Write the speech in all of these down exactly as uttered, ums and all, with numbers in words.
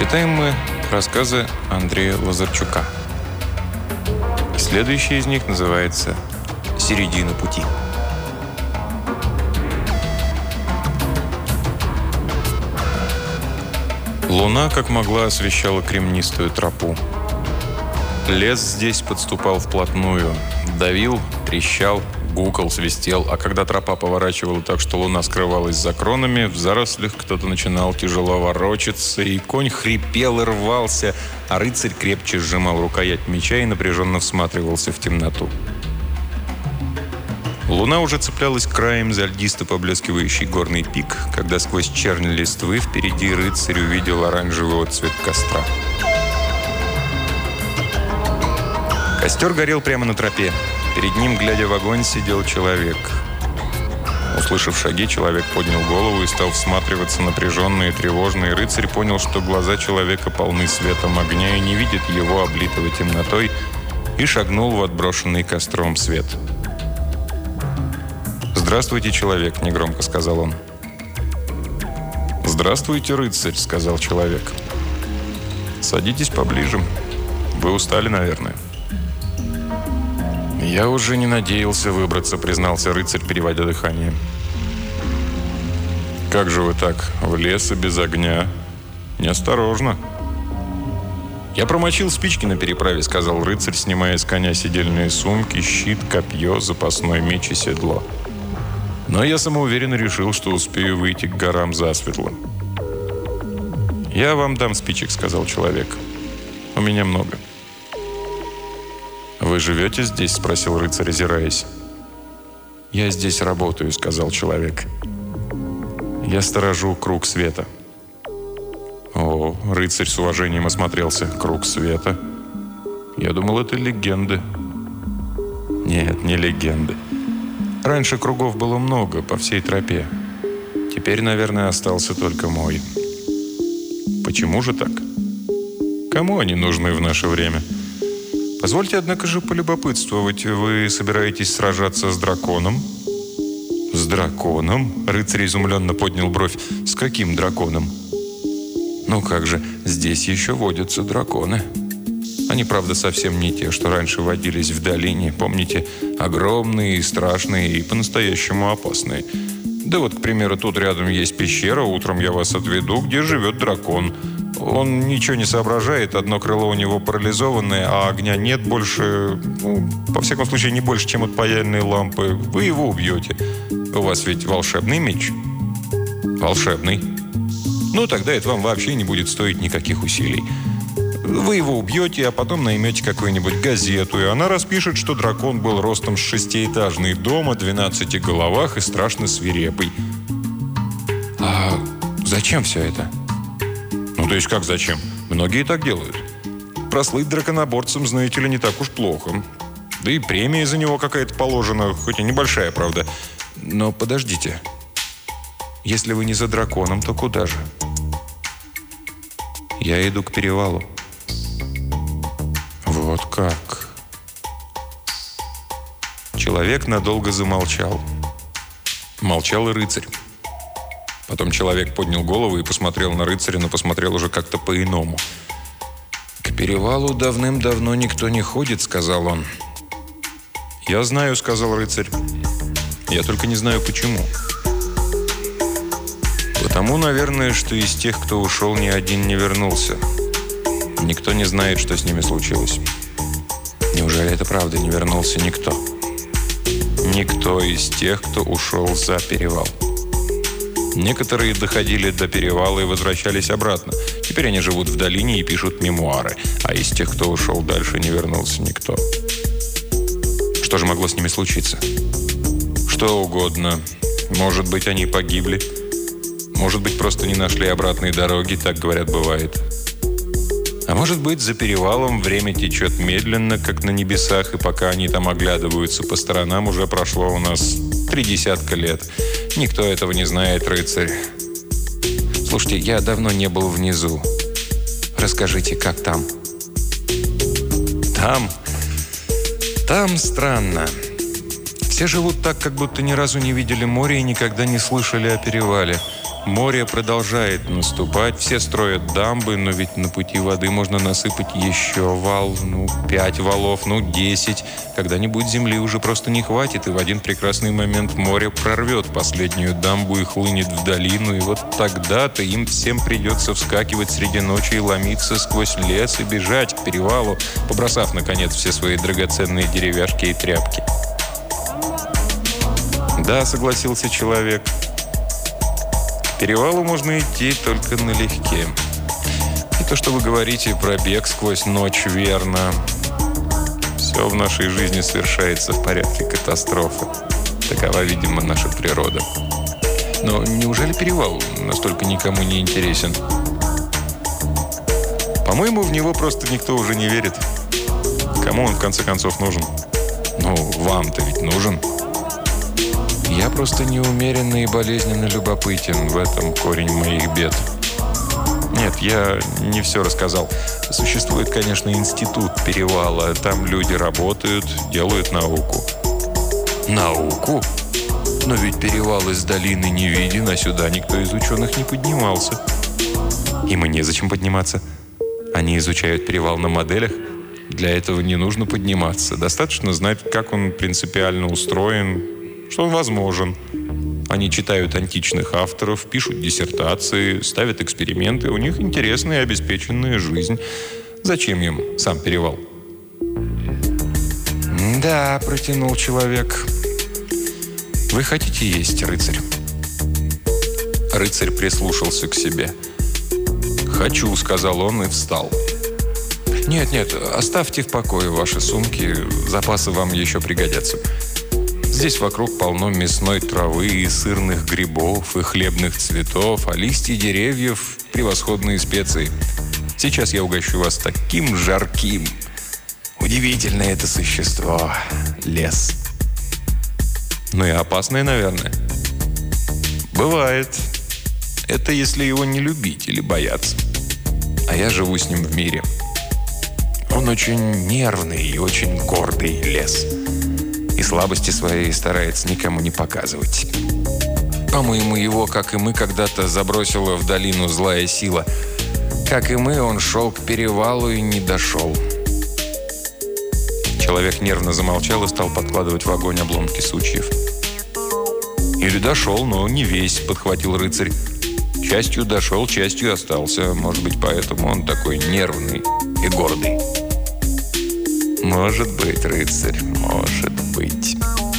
Читаем мы рассказы Андрея Лазарчука. Следующий из них называется «Середина пути». Луна, как могла, освещала кремнистую тропу. Лес здесь подступал вплотную, давил, трещал, гукал, свистел, а когда тропа поворачивала так, что луна скрывалась за кронами, в зарослях кто-то начинал тяжело ворочаться, и конь хрипел и рвался, а рыцарь крепче сжимал рукоять меча и напряженно всматривался в темноту. Луна уже цеплялась краем за льдисто поблескивающий горный пик, когда сквозь чернь листвы впереди рыцарь увидел оранжевый отцвет костра. Костер горел прямо на тропе. Перед ним, глядя в огонь, сидел человек. Услышав шаги, человек поднял голову и стал всматриваться напряженно и тревожно, и рыцарь понял, что глаза человека полны светом огня и не видит его, облитого темнотой, и шагнул в отброшенный костром свет. «Здравствуйте, человек», — негромко сказал он. «Здравствуйте, рыцарь», — сказал человек. «Садитесь поближе. Вы устали, наверное». «Я уже не надеялся выбраться», — признался рыцарь, переводя дыхание. «Как же вы так? В лес и без огня? Неосторожно». «Я промочил спички на переправе», — сказал рыцарь, снимая с коня седельные сумки, щит, копье, запасной меч и седло. «Но я самоуверенно решил, что успею выйти к горам засветло». «Я вам дам спичек», — сказал человек. «У меня много». «Вы живете здесь?» – спросил рыцарь, озираясь. «Я здесь работаю», – сказал человек. «Я сторожу круг света». О, рыцарь с уважением осмотрелся. «Круг света? Я думал, это легенды». «Нет, не легенды. Раньше кругов было много по всей тропе. Теперь, наверное, остался только мой». «Почему же так? Кому они нужны в наше время?» «Позвольте, однако же, полюбопытствовать. Вы собираетесь сражаться с драконом?» «С драконом?» – рыцарь изумленно поднял бровь. «С каким драконом?» «Ну как же, здесь еще водятся драконы. Они, правда, совсем не те, что раньше водились в долине. Помните, огромные и страшные, и по-настоящему опасные. Да вот, к примеру, тут рядом есть пещера, утром я вас отведу, где живет дракон. Он ничего не соображает, одно крыло у него парализованное, а огня нет больше, ну, во всяком случае, не больше, чем от паяльной лампы. Вы его убьете. У вас ведь волшебный меч?» «Волшебный. Ну, тогда это вам вообще не будет стоить никаких усилий. Вы его убьете, а потом наймете какую-нибудь газету, и она распишет, что дракон был ростом с шестиэтажный дом, о двенадцати головах и страшно свирепый». «А зачем все это?» «Ну, то есть как зачем? Многие так делают. Прослыть драконоборцем, знаете ли, не так уж плохо. Да и премия за него какая-то положена, хоть и небольшая, правда. Но подождите. Если вы не за драконом, то куда же?» «Я иду к перевалу». «Вот как?» Человек надолго замолчал. Молчал и рыцарь. Потом человек поднял голову и посмотрел на рыцаря, но посмотрел уже как-то по-иному. «К перевалу давным-давно никто не ходит», — сказал он. «Я знаю», — сказал рыцарь. «Я только не знаю, почему». «Потому, наверное, что из тех, кто ушел, ни один не вернулся. Никто не знает, что с ними случилось». «Неужели это правда? Не вернулся никто?» «Никто из тех, кто ушел за перевал. Некоторые доходили до перевала и возвращались обратно. Теперь они живут в долине и пишут мемуары. А из тех, кто ушел дальше, не вернулся никто». «Что же могло с ними случиться?» «Что угодно. Может быть, они погибли. Может быть, просто не нашли обратной дороги, так, говорят, бывает. А может быть, за перевалом время течет медленно, как на небесах, и пока они там оглядываются по сторонам, уже прошло у нас три десятка лет. Никто этого не знает, рыцарь. Слушайте, я давно не был внизу. Расскажите, как там?» «Там? Там странно. Все живут так, как будто ни разу не видели море и никогда не слышали о перевале. Море продолжает наступать, все строят дамбы, но ведь на пути воды можно насыпать еще вал, ну, пять валов, ну, десять. Когда-нибудь земли уже просто не хватит, и в один прекрасный момент море прорвет последнюю дамбу и хлынет в долину, и вот тогда-то им всем придется вскакивать среди ночи и ломиться сквозь лес и бежать к перевалу, побросав, наконец, все свои драгоценные деревяшки и тряпки. «Да», — согласился человек, — «к перевалу можно идти только налегке. И то, что вы говорите про бег сквозь ночь, верно. Все в нашей жизни совершается в порядке катастрофы. Такова, видимо, наша природа. Но неужели перевал настолько никому не интересен? По-моему, в него просто никто уже не верит. Кому он, в конце концов, нужен? Ну, вам-то ведь нужен». «Я просто неумеренно и болезненно любопытен. В этом корень моих бед». «Нет, я не все рассказал. Существует, конечно, институт перевала. Там люди работают, делают науку». «Науку? Но ведь перевал из долины не виден, а сюда никто из ученых не поднимался». «Им и незачем подниматься. Они изучают перевал на моделях. Для этого не нужно подниматься. Достаточно знать, как он принципиально устроен, что он возможен. Они читают античных авторов, пишут диссертации, ставят эксперименты. У них интересная и обеспеченная жизнь. Зачем им сам перевал?» «Да», — протянул человек. «Вы хотите есть, рыцарь?» Рыцарь прислушался к себе. «Хочу», — сказал он и встал. «Нет, нет, оставьте в покое ваши сумки. Запасы вам еще пригодятся. Здесь вокруг полно мясной травы и сырных грибов, и хлебных цветов, а листья деревьев – превосходные специи. Сейчас я угощу вас таким жарким. Удивительное это существо – лес». «Ну и опасное, наверное». «Бывает. Это если его не любить или бояться. А я живу с ним в мире. Он очень нервный и очень гордый лес. И слабости свои старается никому не показывать. По-моему, его, как и мы, когда-то забросила в долину злая сила. Как и мы, он шел к перевалу и не дошел». Человек нервно замолчал и стал подкладывать в огонь обломки сучьев. «Или дошел, но не весь», — подхватил рыцарь. «Частью дошел, частью остался. Может быть, поэтому он такой нервный и гордый». «Может быть, рыцарь, может быть».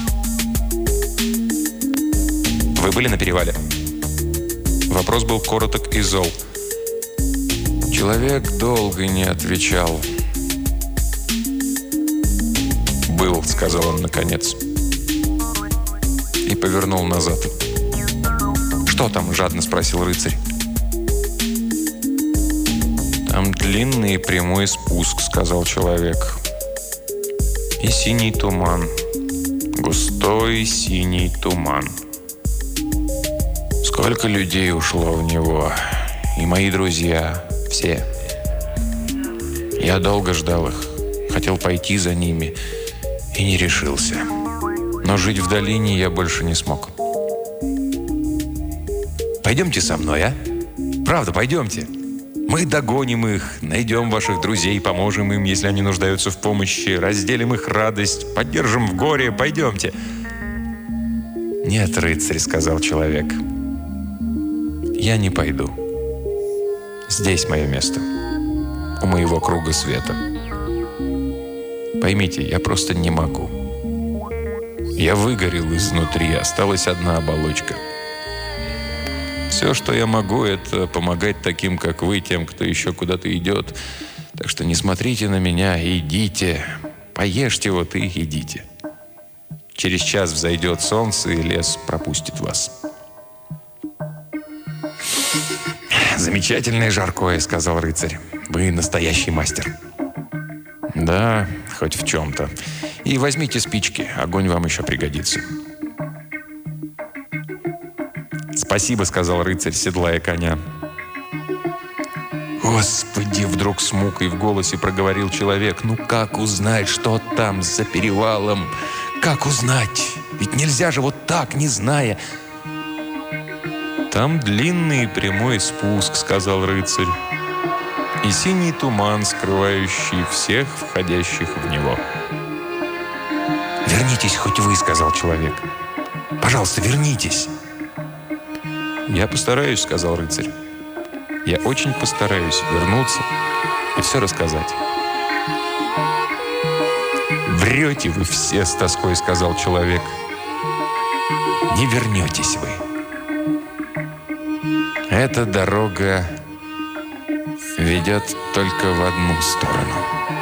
«Вы были на перевале?» Вопрос был короток и зол. Человек долго не отвечал. «Был», — сказал он наконец. И повернул назад. «Что там?» — жадно спросил рыцарь. «Там длинный и прямой спуск», — сказал человек. «И синий туман. Густой синий туман. Сколько людей ушло в него. И мои друзья. Все. Я долго ждал их. Хотел пойти за ними. И не решился. Но жить в долине я больше не смог. Пойдемте со мной, а? Правда, пойдемте. Мы догоним их, найдем ваших друзей, поможем им, если они нуждаются в помощи, разделим их радость, поддержим в горе. Пойдемте». «Нет, рыцарь», — сказал человек. «Я не пойду. Здесь мое место. У моего круга света. Поймите, я просто не могу. Я выгорел изнутри, осталась одна оболочка. Все, что я могу, это помогать таким, как вы, тем, кто еще куда-то идет. Так что не смотрите на меня, идите. Поешьте вот и идите. Через час взойдет солнце, и лес пропустит вас». «Замечательное жаркое», — сказал рыцарь. «Вы настоящий мастер». «Да, хоть в чем-то. И возьмите спички, огонь вам еще пригодится». «Спасибо», — сказал рыцарь, седлая коня. «Господи!» — вдруг с мукой в голосе проговорил человек. «Ну как узнать, что там за перевалом? Как узнать? Ведь нельзя же вот так, не зная». «Там длинный и прямой спуск», — сказал рыцарь, «и синий туман, скрывающий всех входящих в него». «Вернитесь хоть вы», — сказал человек. «Пожалуйста, вернитесь». «Я постараюсь», — сказал рыцарь. «Я очень постараюсь вернуться и все рассказать». «Врете вы все с тоской», — сказал человек. «Не вернетесь вы. Эта дорога ведет только в одну сторону».